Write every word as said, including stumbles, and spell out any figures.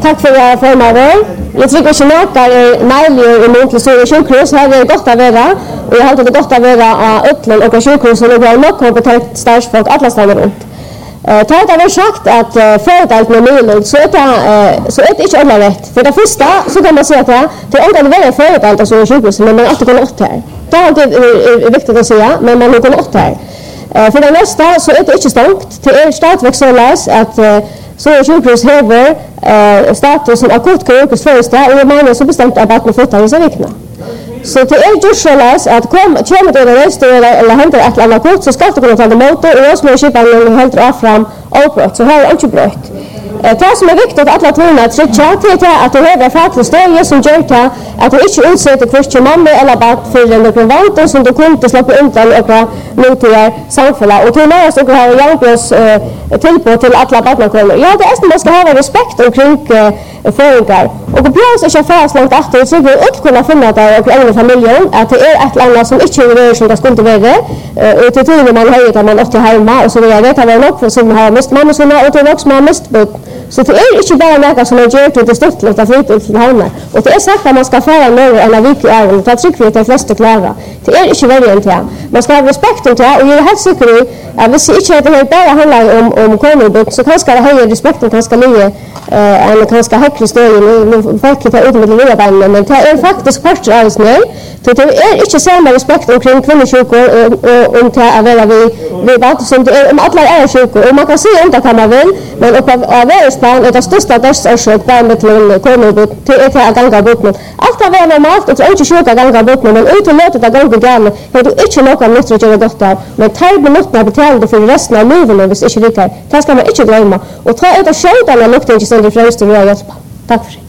Tack för att jag formade. Jag tycker inte något är närligare i mån till stora sjukhus. Här är det gott att vara. Och jag har alltid gott att vara av Ötlen och sjukhus. Och det är nog kompetent stadsfolk alla stannar runt. Ta det har sagt att företag med miljoner så är det så är det inte alla rätt. För det första så kan man säga att det är inte väl företag att så sjukhus men man alltid kan åt här. Det är inte viktigt att säga men man kan åt här. För det nästa så är det inte stängt. Det är statsverk så läs att så sjukhus häver status som akut kirurgisk första och jag menar så bestämt att man får ta i sig vikna. Så det är just så läs att kom kommer det rest eller händer ett eller annat så ska du kunna ta det motor och jag skulle köpa en helt av fram uppåt så här är inte brött. Det som är viktigt att alla tror att trycka till att det är faktiskt det som gör det att du inte utsätter kvarts mamma eller bara för den där vanten som du kunde släppa undan och nutiga samfälla och till nästa och har Janbjörns tillpå till alla barnakollar. Ja, det är som man ska ha respekt omkring föräldrar. Och på plats är jag fast långt efter så vi inte kunna finna där och även familjen att det är ett land som inte är som det skulle vara och till tiden man höjer att man åt hemma och så vidare. Det har varit nog som har mist mamma såna och det också man mist så det är inte bara något som är gjort till det stort att flytta till hemma. Och det är sagt att man ska föra mer än en vecka är och ta tryck för att de flesta klarar. Det är inte väldigt inte. Man ska ha respekt om det och jag är helt säker på att hvis inte det här bara handlar om om kommunbok så kanske det höjer respekten kanske lite eh eller kanske högre stöd nu folk tar ut med det men det är faktiskt kort alltså nej. Det är inte samma respekt omkring kvinnosjukor och om det är väl vi vi bara som det är om alla är sjuka och man kan se inte kan man väl men och av världsplan är det största dödsorsök där med kommunbok till ett här gånga bort men allt är väl normalt och inte sjuka gånga bort men ut och låta det gå galet har du inte något nytt att göra gott där men tar minuterna betalade för resten av livet hvis inte det kan det ska man inte glömma och ta ut och skjuta när lukten inte ständer främst och hjälpa. Tack för